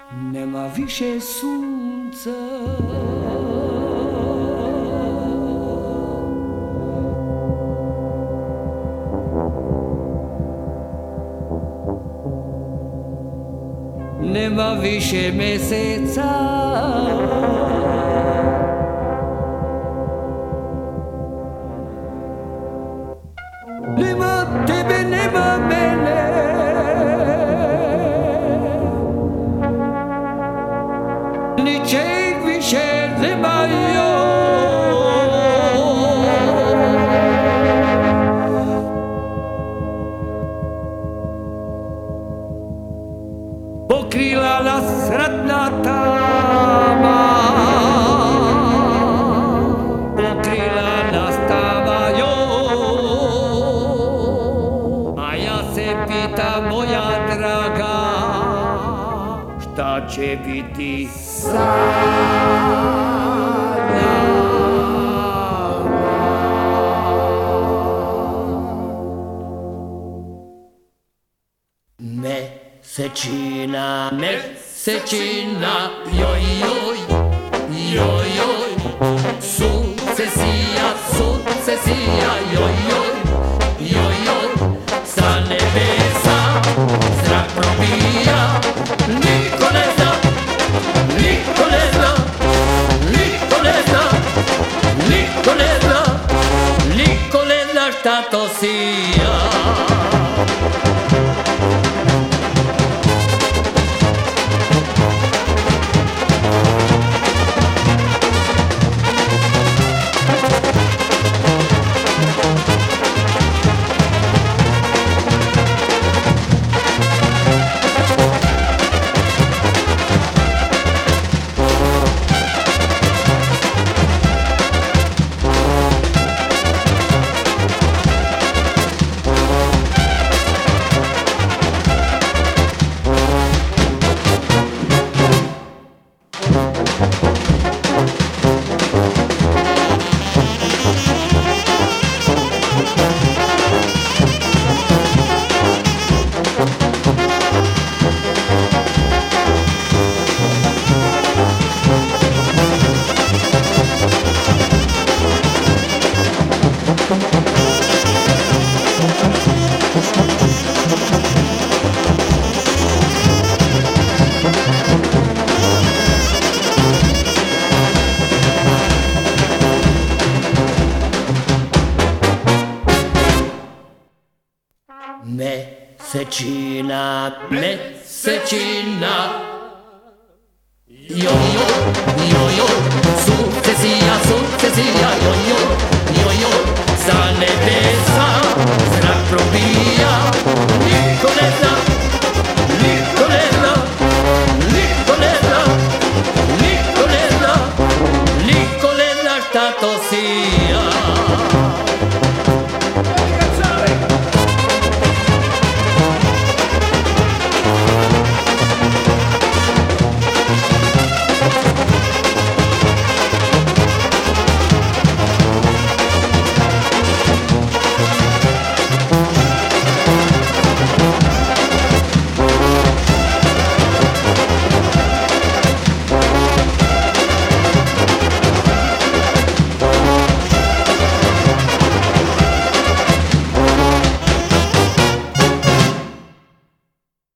Nema više sunca, nema više meseca, nema tebe, nema mene, ničeg više nema joj. Pokrila nas ratna tama, pokrila nas tama joj. A ja se pitam, moja draga, šta će biti sa nama? Mesečina, mesečina, joj, joj, joj, joj. Sukcesija, sukcesija, joj, joj, joj, joj. Sa nebesa zrak probija, niko ne zna, niko ne zna, niko ne zna, niko ne zna, niko ne zna šta to sija. Mesečina, mesečina, joj, joj, joj, joj. Sukcesija, sukcesija, joj, joj.